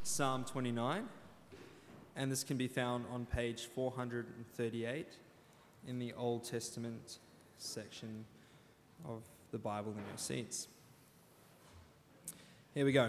Psalm 29, and this can be found on page 438 in the Old Testament section of the Bible in your seats. Here we go.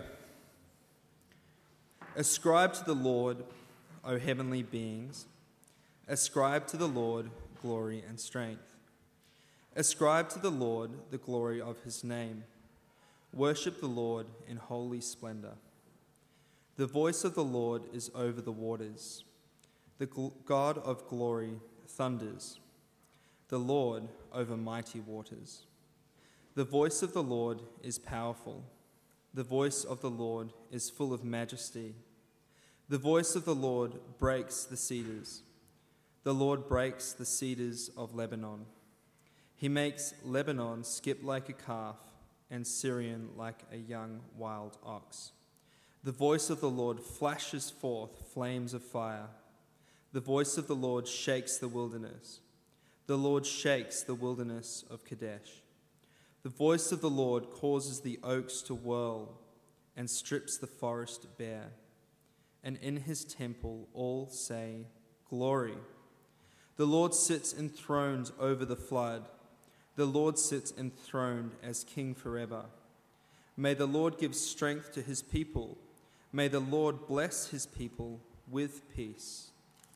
Ascribe to the Lord, O heavenly beings. Ascribe to the Lord glory and strength. Ascribe to the Lord the glory of his name. Worship the Lord in holy splendor. The voice of the Lord is over the waters. The God of glory thunders. The Lord over mighty waters. The voice of the Lord is powerful. The voice of the Lord is full of majesty. The voice of the Lord breaks the cedars. The Lord breaks the cedars of Lebanon. He makes Lebanon skip like a calf and Syrian like a young wild ox. The voice of the Lord flashes forth flames of fire. The voice of the Lord shakes the wilderness. The Lord shakes the wilderness of Kadesh. The voice of the Lord causes the oaks to whirl and strips the forest bare. And in his temple all say, Glory. The Lord sits enthroned over the flood. The Lord sits enthroned as king forever. May the Lord give strength to his people. May the Lord bless his people with peace.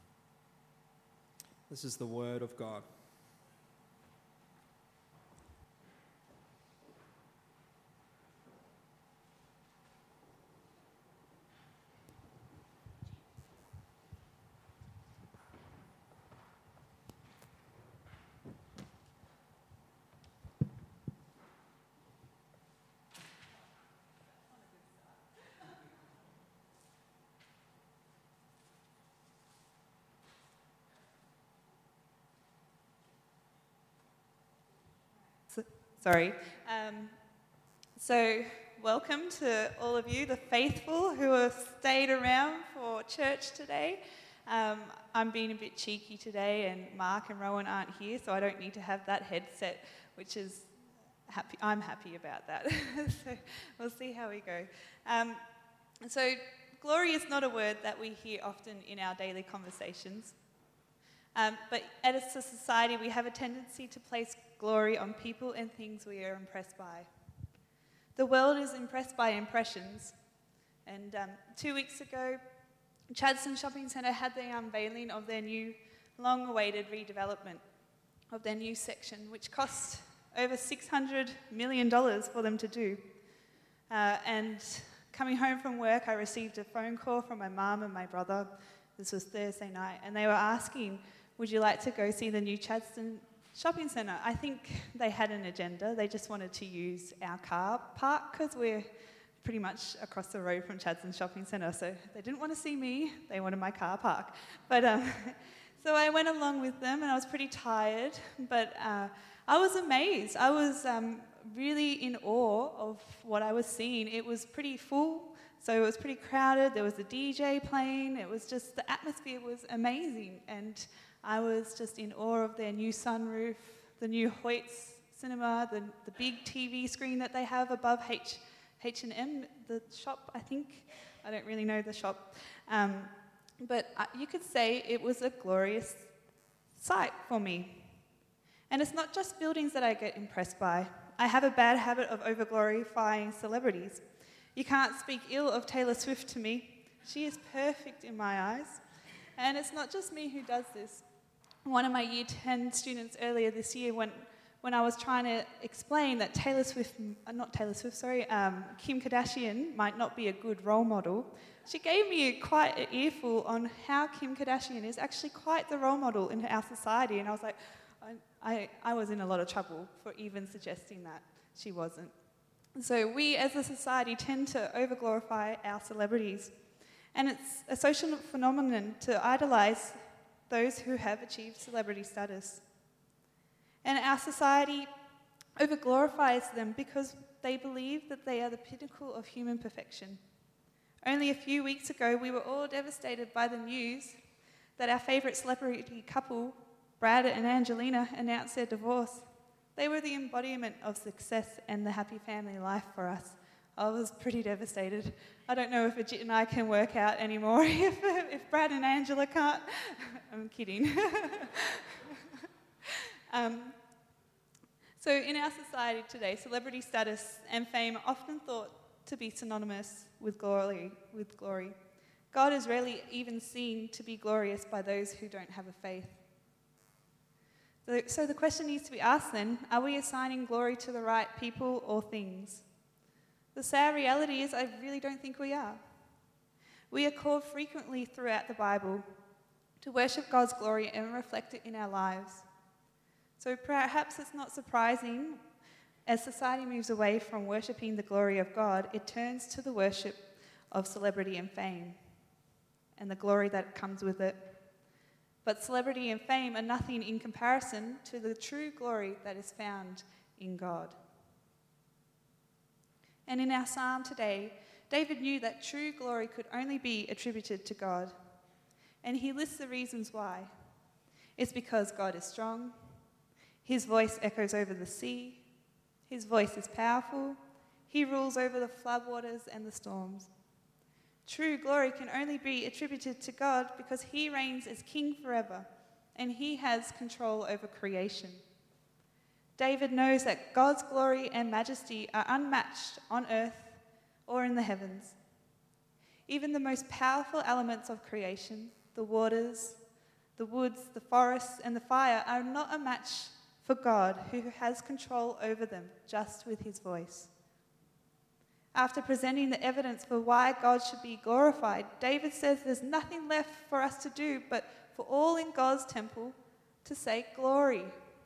This is the word of God. Sorry. So welcome to all of you, the faithful who have stayed around for church today. I'm being a bit cheeky today, and Mark and Rowan aren't here, so I don't need to have that headset, which is happy. I'm happy about that. So we'll see how we go. So glory is not a word that we hear often in our daily conversations. But as a society, we have a tendency to place glory on people and things we are impressed by. The world is impressed by impressions. And 2 weeks ago, Chadstone Shopping Centre had the unveiling of their new, long-awaited redevelopment of their new section, which cost over $600 million for them to do. And coming home from work, I received a phone call from my mum and my brother. This was Thursday night, and they were asking, would you like to go see the new Chadstone Shopping Centre? I think they had an agenda. They just wanted to use our car park because we're pretty much across the road from Chadstone Shopping Centre. So they didn't want to see me. They wanted my car park. But so I went along with them, and I was pretty tired. But I was amazed. I was really in awe of what I was seeing. It was pretty full, so it was pretty crowded. There was a DJ playing. It was just, the atmosphere was amazing. And I was just in awe of their new sunroof, the new Hoyt's cinema, the big TV screen that they have above H&M, the shop, I think. I don't really know the shop. But you could say it was a glorious sight for me. And it's not just buildings that I get impressed by. I have a bad habit of over-glorifying celebrities. You can't speak ill of Taylor Swift to me. She is perfect in my eyes. And it's not just me who does this. One of my Year 10 students earlier this year, when I was trying to explain that Kim Kardashian might not be a good role model, she gave me quite an earful on how Kim Kardashian is actually quite the role model in our society. And I was like, I was in a lot of trouble for even suggesting that she wasn't. So we as a society tend to over-glorify our celebrities. And it's a social phenomenon to idolise those who have achieved celebrity status. And our society over-glorifies them because they believe that they are the pinnacle of human perfection. Only a few weeks ago, we were all devastated by the news that our favourite celebrity couple, Brad and Angelina, announced their divorce. They were the embodiment of success and the happy family life for us. I was pretty devastated. I don't know if Ajit and I can work out anymore if Brad and Angela can't. I'm kidding. So in our society today, celebrity status and fame are often thought to be synonymous with glory. God is rarely even seen to be glorious by those who don't have a faith. So the question needs to be asked then, are we assigning glory to the right people or things? The sad reality is I really don't think we are. We are called frequently throughout the Bible to worship God's glory and reflect it in our lives. So perhaps it's not surprising, as society moves away from worshipping the glory of God, it turns to the worship of celebrity and fame and the glory that comes with it. But celebrity and fame are nothing in comparison to the true glory that is found in God. And in our psalm today, David knew that true glory could only be attributed to God. And he lists the reasons why. It's because God is strong. His voice echoes over the sea. His voice is powerful. He rules over the floodwaters and the storms. True glory can only be attributed to God because he reigns as king forever, and he has control over creation. David knows that God's glory and majesty are unmatched on earth or in the heavens. Even the most powerful elements of creation, the waters, the woods, the forests, and the fire, are not a match for God, who has control over them just with his voice. After presenting the evidence for why God should be glorified, David says there's nothing left for us to do but for all in God's temple to say glory.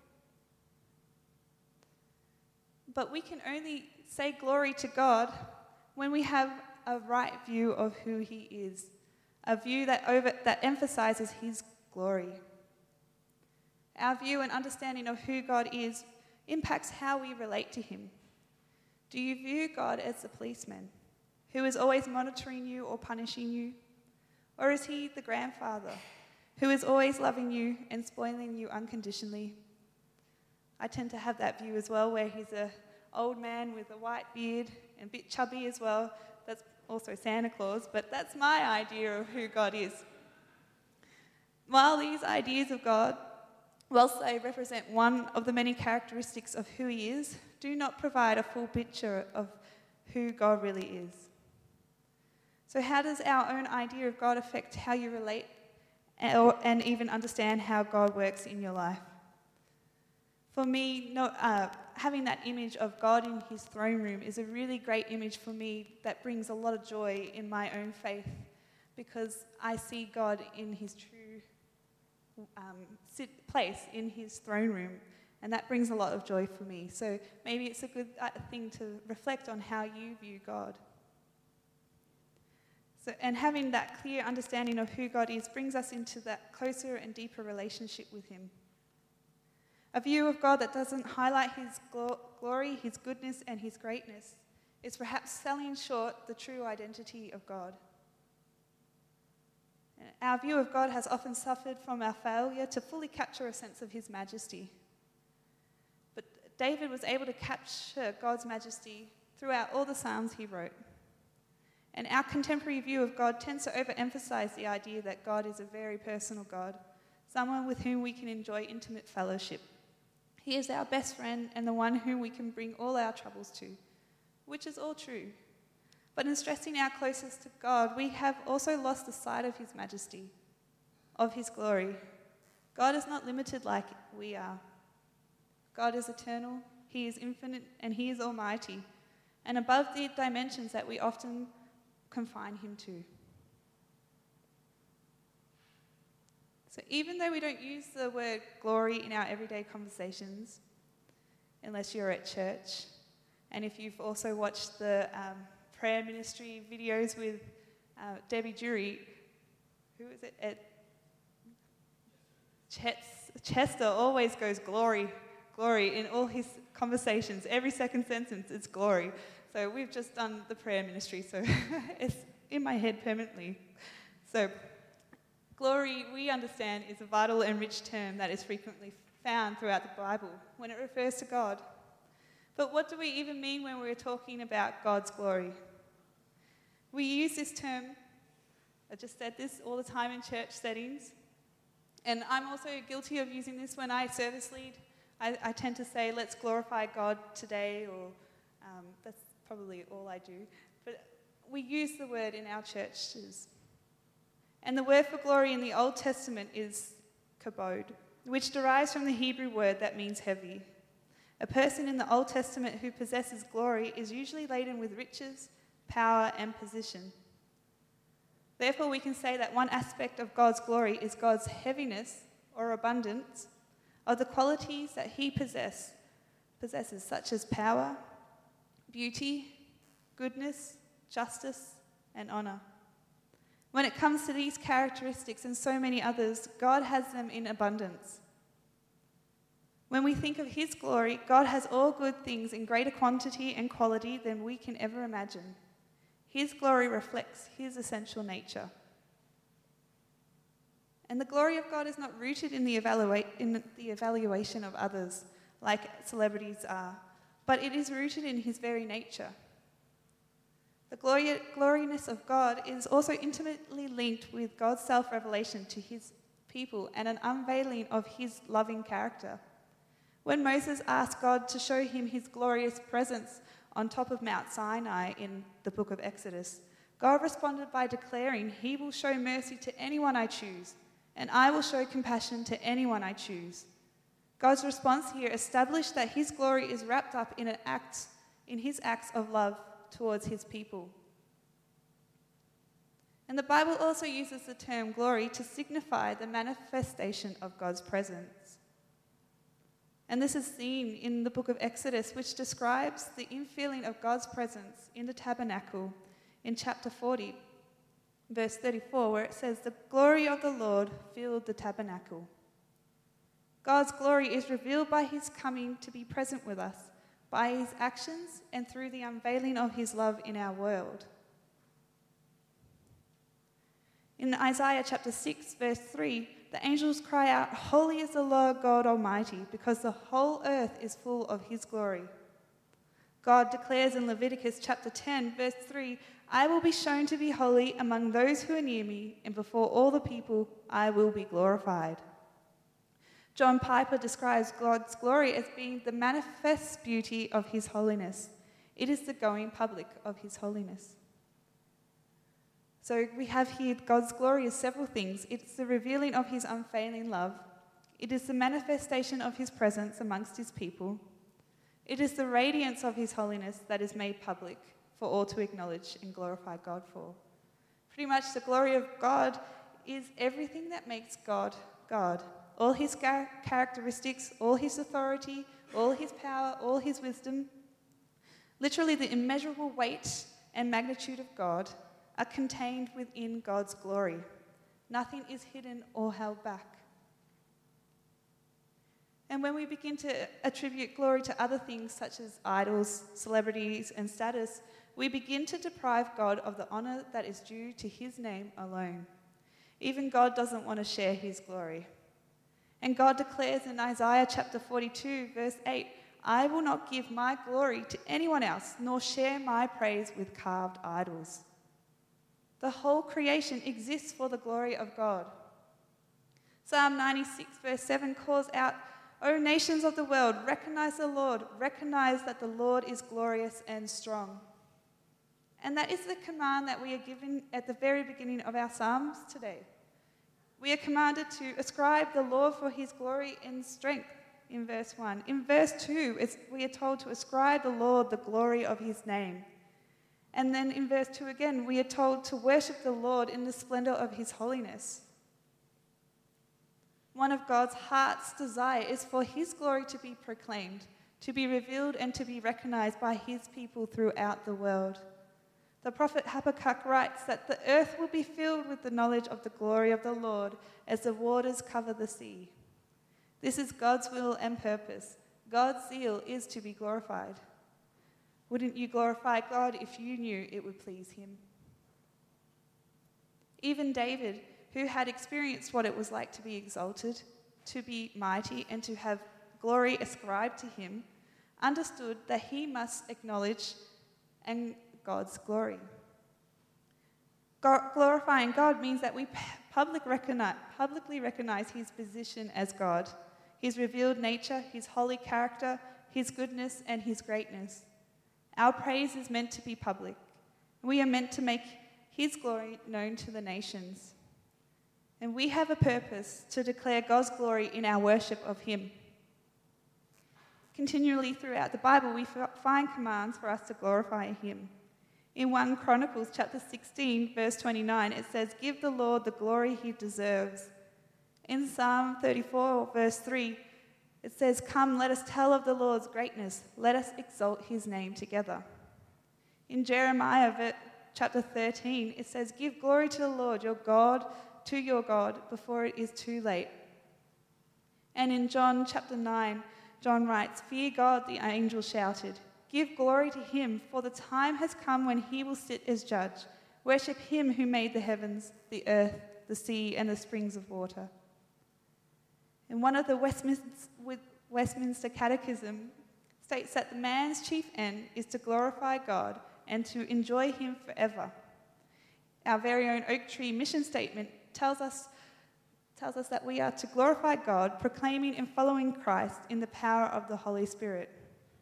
But we can only say glory to God when we have a right view of who he is, a view that emphasizes his glory. Our view and understanding of who God is impacts how we relate to him. Do you view God as the policeman who is always monitoring you or punishing you? Or is he the grandfather who is always loving you and spoiling you unconditionally? I tend to have that view as well, where he's an old man with a white beard and a bit chubby as well. That's also Santa Claus, but that's my idea of who God is. While these ideas of God, whilst they represent one of the many characteristics of who he is, do not provide a full picture of who God really is. So how does our own idea of God affect how you relate and even understand how God works in your life? For me, having that image of God in his throne room is a really great image for me that brings a lot of joy in my own faith, because I see God in his true place in his throne room, and that brings a lot of joy for me. So maybe it's a good thing to reflect on how you view God. And having that clear understanding of who God is brings us into that closer and deeper relationship with him. A view of God that doesn't highlight his glory, his goodness, and his greatness is perhaps selling short the true identity of God. Our view of God has often suffered from our failure to fully capture a sense of his majesty. But David was able to capture God's majesty throughout all the Psalms he wrote. And our contemporary view of God tends to overemphasize the idea that God is a very personal God, someone with whom we can enjoy intimate fellowship. He is our best friend and the one whom we can bring all our troubles to, which is all true. But in stressing our closest to God, we have also lost the sight of his majesty, of his glory. God is not limited like we are. God is eternal, he is infinite, and he is almighty, and above the dimensions that we often confine him to. So even though we don't use the word glory in our everyday conversations, unless you're at church, and if you've also watched the prayer ministry videos with Debbie Jury, who is it? Chester always goes glory, glory in all his conversations. Every second sentence is glory. So we've just done the prayer ministry, so it's in my head permanently. So glory, we understand, is a vital and rich term that is frequently found throughout the Bible when it refers to God. But what do we even mean when we're talking about God's glory? We use this term, I just said this all the time in church settings, and I'm also guilty of using this when I service lead. I tend to say, let's glorify God today, or that's probably all I do. But we use the word in our churches. And the word for glory in the Old Testament is kabod, which derives from the Hebrew word that means heavy. A person in the Old Testament who possesses glory is usually laden with riches, power, and position. Therefore, we can say that one aspect of God's glory is God's heaviness or abundance of the qualities that he possesses, such as power, beauty, goodness, justice, and honor. When it comes to these characteristics and so many others, God has them in abundance. When we think of his glory, God has all good things in greater quantity and quality than we can ever imagine. His glory reflects his essential nature. And the glory of God is not rooted in the evaluation of others, like celebrities are, but it is rooted in his very nature. The gloriness of God is also intimately linked with God's self-revelation to his people and an unveiling of his loving character. When Moses asked God to show him his glorious presence on top of Mount Sinai in the book of Exodus, God responded by declaring, "He will show mercy to anyone I choose, and I will show compassion to anyone I choose." God's response here established that his glory is wrapped up in his acts of love towards his people. And the Bible also uses the term glory to signify the manifestation of God's presence. And this is seen in the book of Exodus, which describes the infilling of God's presence in the tabernacle in chapter 40, verse 34, where it says, "The glory of the Lord filled the tabernacle." God's glory is revealed by his coming to be present with us, by his actions, and through the unveiling of his love in our world. In Isaiah chapter 6, verse 3, the angels cry out, "Holy is the Lord God Almighty, because the whole earth is full of his glory." God declares in Leviticus chapter 10, verse 3, "I will be shown to be holy among those who are near me, and before all the people I will be glorified." John Piper describes God's glory as being the manifest beauty of his holiness. It is the going public of his holiness. So we have here God's glory is several things. It's the revealing of his unfailing love. It is the manifestation of his presence amongst his people. It is the radiance of his holiness that is made public for all to acknowledge and glorify God for. Pretty much the glory of God is everything that makes God God. All his characteristics, all his authority, all his power, all his wisdom, literally the immeasurable weight and magnitude of God are contained within God's glory. Nothing is hidden or held back. And when we begin to attribute glory to other things such as idols, celebrities, and status, we begin to deprive God of the honor that is due to his name alone. Even God doesn't want to share his glory. And God declares in Isaiah chapter 42, verse 8, "I will not give my glory to anyone else, nor share my praise with carved idols." The whole creation exists for the glory of God. Psalm 96, verse 7 calls out, "O nations of the world, recognize the Lord, recognize that the Lord is glorious and strong." And that is the command that we are given at the very beginning of our Psalms today. We are commanded to ascribe the Lord for his glory and strength in verse 1. In verse 2, we are told to ascribe the Lord the glory of his name. And then in verse 2 again, we are told to worship the Lord in the splendor of his holiness. One of God's heart's desire is for his glory to be proclaimed, to be revealed, and to be recognized by his people throughout the world. The prophet Habakkuk writes that the earth will be filled with the knowledge of the glory of the Lord as the waters cover the sea. This is God's will and purpose. God's zeal is to be glorified. Wouldn't you glorify God if you knew it would please him? Even David, who had experienced what it was like to be exalted, to be mighty, and to have glory ascribed to him, understood that he must acknowledge and God's glory. Glorifying God means that we publicly recognize his position as God, his revealed nature, his holy character, his goodness, and his greatness. Our praise is meant to be public. We are meant to make his glory known to the nations. And we have a purpose to declare God's glory in our worship of him. Continually throughout the Bible, we find commands for us to glorify him. In 1 Chronicles chapter 16, verse 29, it says, "Give the Lord the glory he deserves." In Psalm 34, verse 3, it says, "Come, let us tell of the Lord's greatness. Let us exalt his name together." In Jeremiah chapter 13, it says, "Give glory to the Lord your God, before it is too late." And in John chapter 9, John writes, "Fear God," the angel shouted. "Give glory to him, for the time has come when he will sit as judge. Worship him who made the heavens, the earth, the sea, and the springs of water." And one of the Westminster Catechism states that the man's chief end is to glorify God and to enjoy him forever. Our very own Oak Tree mission statement tells us that we are to glorify God, proclaiming and following Christ in the power of the Holy Spirit.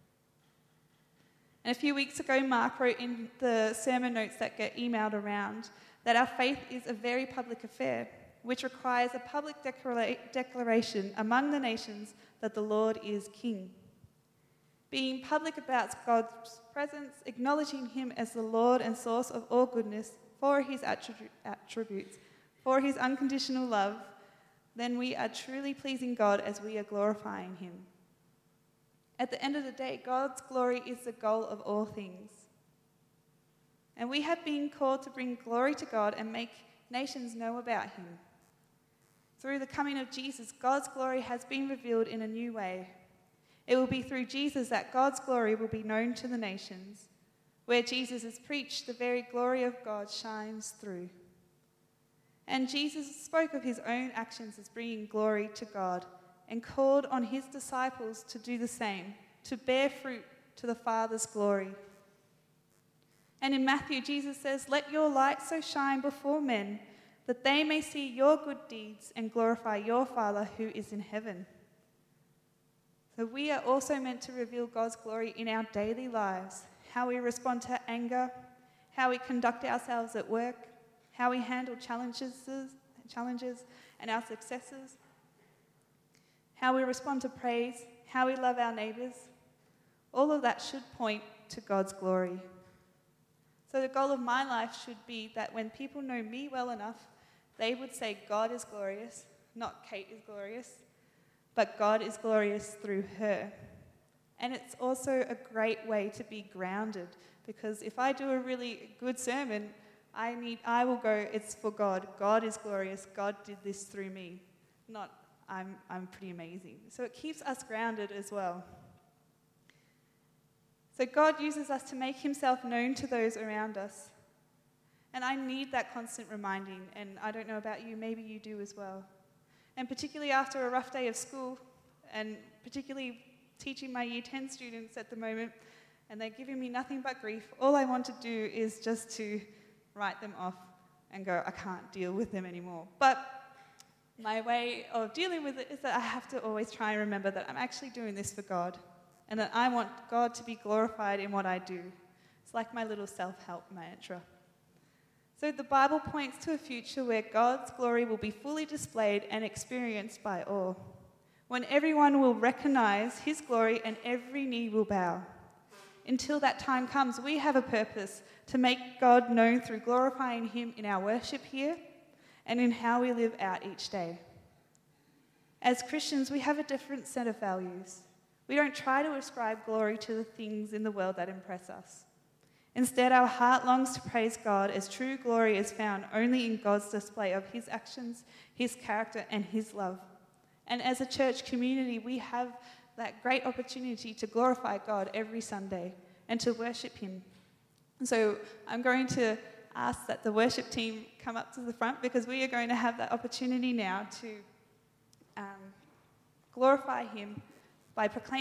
And a few weeks ago, Mark wrote in the sermon notes that get emailed around that our faith is a very public affair, which requires a public declaration among the nations that the Lord is King. Being public about God's presence, acknowledging him as the Lord and source of all goodness, for his attributes, for his unconditional love, then we are truly pleasing God as we are glorifying him. At the end of the day, God's glory is the goal of all things. And we have been called to bring glory to God and make nations know about him. Through the coming of Jesus, God's glory has been revealed in a new way. It will be through Jesus that God's glory will be known to the nations. Where Jesus is preached, the very glory of God shines through. And Jesus spoke of his own actions as bringing glory to God, and called on his disciples to do the same, to bear fruit to the Father's glory. And in Matthew, Jesus says, "Let your light so shine before men, that they may see your good deeds and glorify your Father who is in heaven." So we are also meant to reveal God's glory in our daily lives, how we respond to anger, how we conduct ourselves at work, how we handle challenges and our successes, how we respond to praise, how we love our neighbours. All of that should point to God's glory. So the goal of my life should be that when people know me well enough, they would say God is glorious, not Kate is glorious, but God is glorious through her. And it's also a great way to be grounded, because if I do a really good sermon, I will go, it's for God. God is glorious. God did this through me, not I'm pretty amazing. So it keeps us grounded as well. So God uses us to make himself known to those around us. And I need that constant reminding, and I don't know about you, maybe you do as well. And particularly after a rough day of school, and particularly teaching my Year 10 students at the moment, and they're giving me nothing but grief, all I want to do is just to write them off and go, I can't deal with them anymore. But my way of dealing with it is that I have to always try and remember that I'm actually doing this for God, and that I want God to be glorified in what I do. It's like my little self-help mantra. So the Bible points to a future where God's glory will be fully displayed and experienced by all, when everyone will recognize his glory and every knee will bow. Until that time comes, we have a purpose to make God known through glorifying him in our worship here and in how we live out each day. As Christians, we have a different set of values. We don't try to ascribe glory to the things in the world that impress us. Instead, our heart longs to praise God, as true glory is found only in God's display of his actions, his character, and his love. And as a church community, we have that great opportunity to glorify God every Sunday and to worship him. So I'm going to ask that the worship team come up to the front, because we are going to have that opportunity now to glorify him by proclaiming